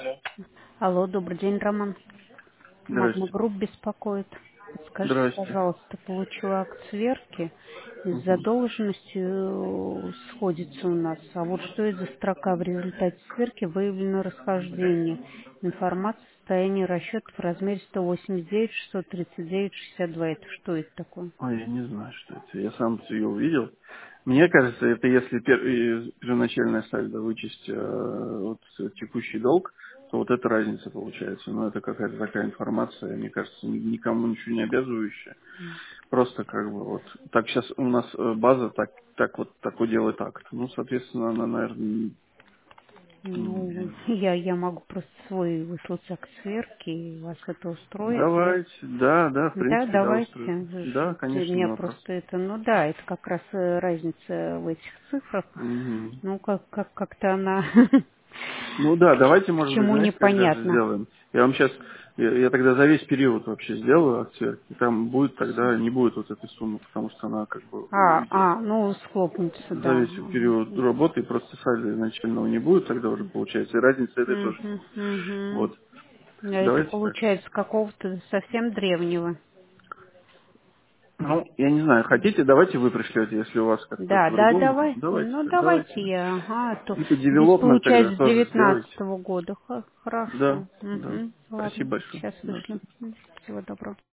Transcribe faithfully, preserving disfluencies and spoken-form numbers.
Алло, добрый день, Роман. Магна Здрасте. Групп беспокоит. Скажите, Здрасте. пожалуйста, получила акт сверки, с Мгм. задолженностью сходится у нас. А вот что это за строка? В результате сверки выявлено расхождение. Информация о состоянии расчетов в размере сто восемьдесят девять шестьсот тридцать девять шестьдесят два. Это что это такое? Ой, я не знаю, что это. Я сам ее увидел. Мне кажется, это если пер- и первоначальная сальдо вычесть э, вот, текущий долг, то вот эта разница получается. Но это какая-то такая информация, мне кажется, ни- никому ничего не обязывающая. Просто как бы вот так сейчас у нас э, база так, так вот такой делает акт. Ну, соответственно, она, наверное, Ну, я, я могу просто свой выслать акт сверки, и вас это устроит, да? давайте, да, да, в Да, принципе, да, давайте. устроит. Ж- Да, У конечно, не меня вопрос. просто это, ну да, это как раз э, разница в этих цифрах. Мгм. Ну, как, как, как-то она Ну да, давайте, к может быть, чему знаете, когда же непонятно. сделаем? Я вам сейчас, я, я тогда за весь период вообще сделаю акцию, и там будет тогда, не будет вот этой суммы, потому что она как бы А, уйдет. а, ну, схлопнется, За да. весь период работы, и просто сальдо изначального не будет, тогда уже получается, и разницы этой тоже не Угу, будет. угу. Вот, Это давайте так. получается какого-то совсем древнего. Ну, я не знаю, хотите, давайте вы пришлете, если у вас как-то Да, да, по-другому. давай. Давайте Ну, так, давайте давайте. я, ага, то И по здесь девелопмент тогда получается с тоже сделайте. девятнадцатого года. Х- Да, Хорошо. да. Угу. Спасибо Ладно, большое. сейчас Да, вышлю. Всего доброго.